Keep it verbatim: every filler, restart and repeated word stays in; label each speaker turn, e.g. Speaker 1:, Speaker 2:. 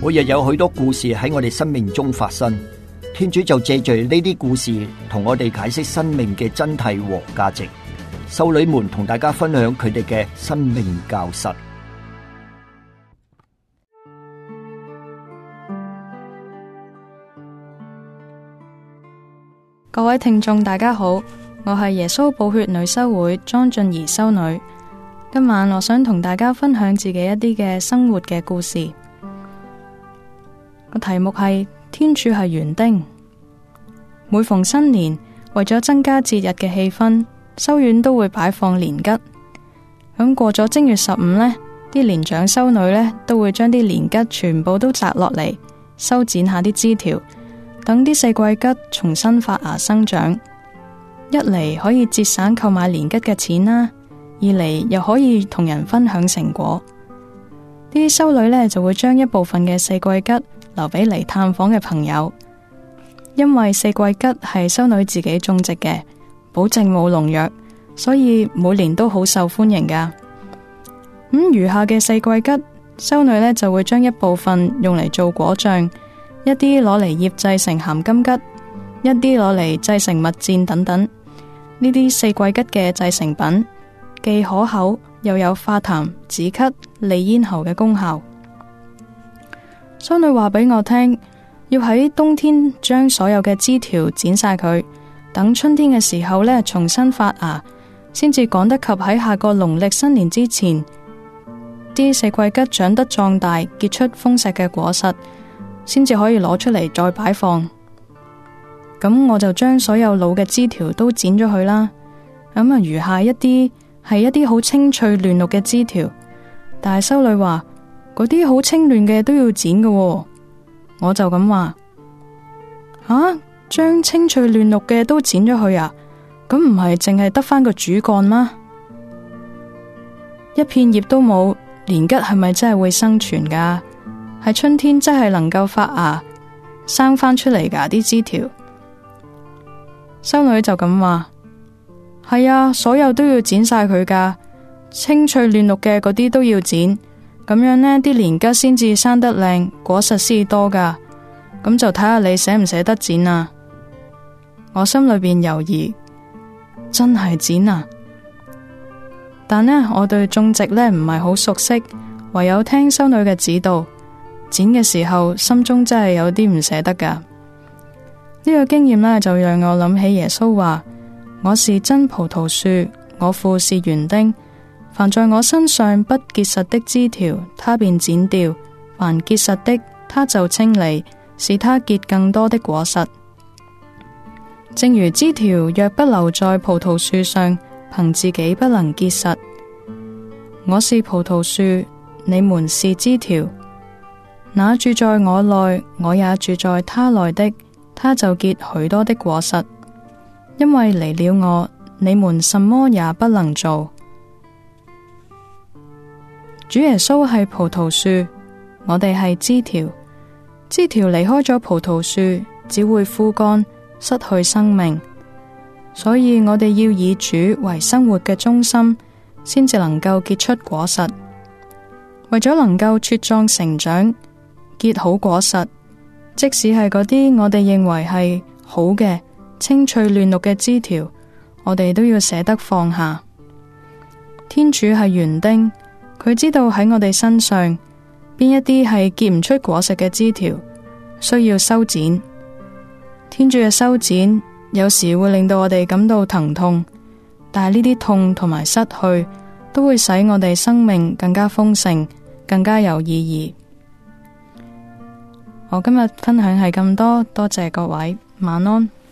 Speaker 1: 每日有許多故事喺我哋生命中發生，天主就借着呢啲故事同我哋解釋生命嘅真諦和價值。修女們同大家分享佢哋嘅生命教室。
Speaker 2: 各位聽眾大家好，我係耶穌寶血女修會莊俊儀修女。今晚我想同大家分享自己一啲嘅生活嘅故事。個題目係天主係園丁。每逢新年，為咗增加節日嘅氣氛，修院都會擺放年桔。響過咗正月十五呢，啲年長修女呢都會將啲年桔全部都摘落嚟，修剪下啲枝條，等啲四季桔重新發芽生長。一嚟可以節省購買年桔嘅錢啦，二嚟又可以同人分享成果。啲修女呢就會將一部分嘅四季桔留俾嚟探訪嘅朋友，因為四季桔係修女自己種植嘅，保證冇農藥，所以每年都好受歡迎噶。咁餘下嘅四季桔，修女呢就會將一部分用嚟做果醬，一啲攞嚟醃製成鹹柑桔，一啲攞嚟製成蜜餞等等。呢啲四季桔嘅製成品既可口又有化痰、止咳、利咽喉嘅功效。修女話俾我聽，要喺冬天將所有嘅枝條剪晒佢，等春天嘅時候呢重新發芽，先至趕得及喺下個農曆新年之前，啲四季桔長得壯大，結出豐碩嘅果實，先至可以攞出嚟再擺放。咁我就將所有老嘅枝條都剪咗佢啦。咁啊，餘下一啲係一啲好青翠嫩綠嘅枝條，但係修女話嗰啲好清嫩嘅都要剪嘅喎。我就咁話，吓，將青翠嫩綠嘅都剪咗佢啊？咁唔係淨係得返個主幹嗎？一片葉都冇，年桔係咪真係會生存噶？喺春天真係能夠發芽生返出嚟噶啲枝條？修女就咁話，係啊，所有都要剪晒佢噶，青翠嫩綠嘅嗰啲都要剪。咁樣呢啲年桔先至生得靚，果實先多噶。咁就睇下你捨唔捨得剪啊？我心裏邊猶豫，真係剪啊？但呢，我對種植呢唔係好熟悉，唯有聽修女嘅指導。剪嘅時候，心中真係有啲唔捨得噶。呢個經驗呢，就讓我諗起耶穌話：我是真葡萄樹，我父是園丁。凡在我身上不結實的枝條，他便剪掉；凡結實的，他就清理，使他結更多的果實。正如枝條若不留在葡萄樹上，憑自己不能結實。我是葡萄樹，你們是枝條。那住在我內，我也住在他內的，他就結許多的果實。因為離了我，你們什麼也不能做。主耶穌係葡萄樹，我哋係枝條。枝條離開咗葡萄樹，只會枯乾，失去生命。所以我哋要以主為生活嘅中心，先至能夠結出果實。為咗能夠茁壯成長，結好果實，即使係嗰啲我哋認為係好嘅青翠嫩綠嘅枝條，我哋都要捨得放下。天主係園丁，佢知道喺我哋身上邊一啲係結唔出果實嘅枝條，需要修剪。天主嘅修剪有時會令到我哋感到疼痛，但係呢啲痛同埋失去都會使我哋生命更加豐盛，更加有意義。我今日分享係咁多，多謝各位，晚安。